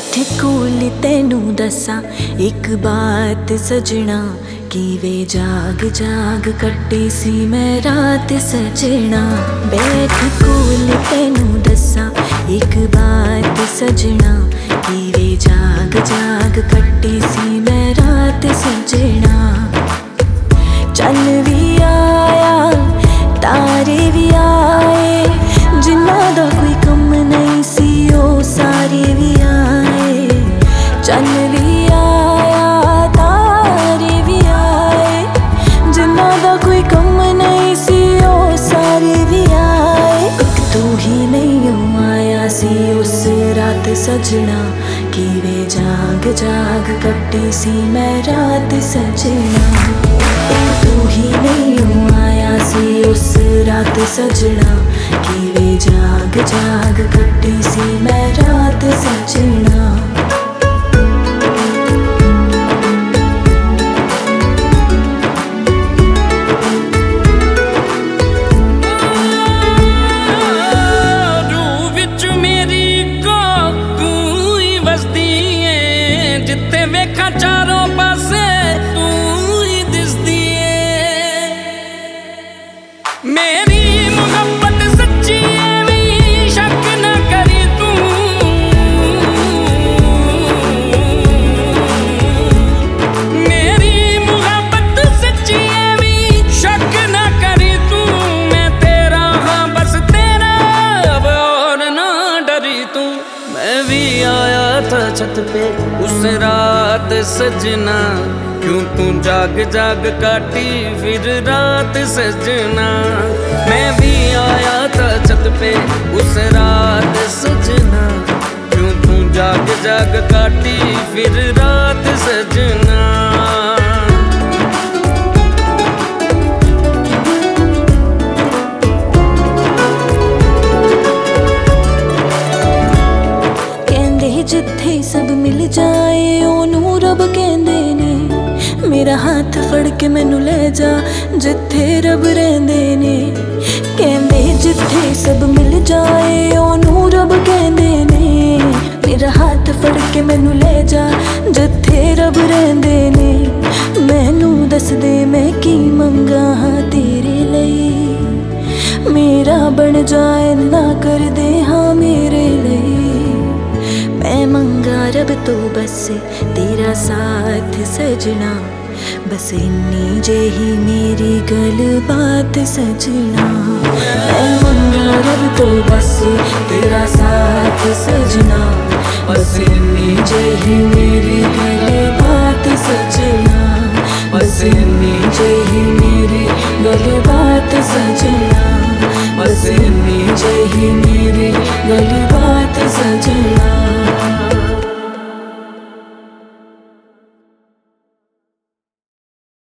बैठ कोल तेनू दसा एक बात सजना, किवे जाग जाग कट्टी सी मैं रात सजना। बैठ कोल तेनू दसा एक बात सजना, किवे जाग जाग कट्टी सी मैं रात सजना। चन भी आया तारे भी आए, जिन्ना दा कोई कम नहीं सी ओ सारे भी आए। चन भी आया तारे भी आए, जिन्ना दा कोई कम नहीं सी ओ सारे भी आए। एक तू ही नहीं आया सी उस रात सजना, किवे जाग जाग कट्टी सी मैं रात सजना। तू ही नहीं आया सी उस रात सजना, किवे जाग जाग कट्टी सी मैं रात सजना। चारों पासे तू ही दिसदी है, मेरी मोहब्बत सच्ची है भी शक ना करी तू। मेरी मोहब्बत सच्ची है भी शक ना करी तू। मैं तेरा हाँ बस तेरा, अब और ना डरी तू। मैं भी आया था छत पे उस रात सजना, क्यों तू जाग जाग काटी फिर रात सजना। मैं भी आया था छत पे उस रात सजना, क्यों तू जाग जाग काटी फिर रात सजना। जिथे सब मिल जाए ओनू रब कहंदे ने, मेरा हाथ फड़ के मैनू ले जा जिथे रब रहिंदे ने। कहंदे जिथे सब मिल जाए ओनू रब कहंदे ने, मेरा हाथ फड़ के मैनू ले जा जिथे रब रहिंदे ने। मैनू दस दे मैं की मंगा हाँ तेरे लई, मेरा बन जाए ना कर दे हाँ मेरे लई। मैं मंगा रब तो बस तेरा साथ सजना, बस इन्नी जेही मेरी गल बात सजना। मैं मंगा रब तो बस तेरा साथ सजना, बस इन्नी जेही मेरी गल बात सजना। बस इन्नी जेही मेरी गल बात सजना, बस इन्नी जेही मेरी गल बात सजना।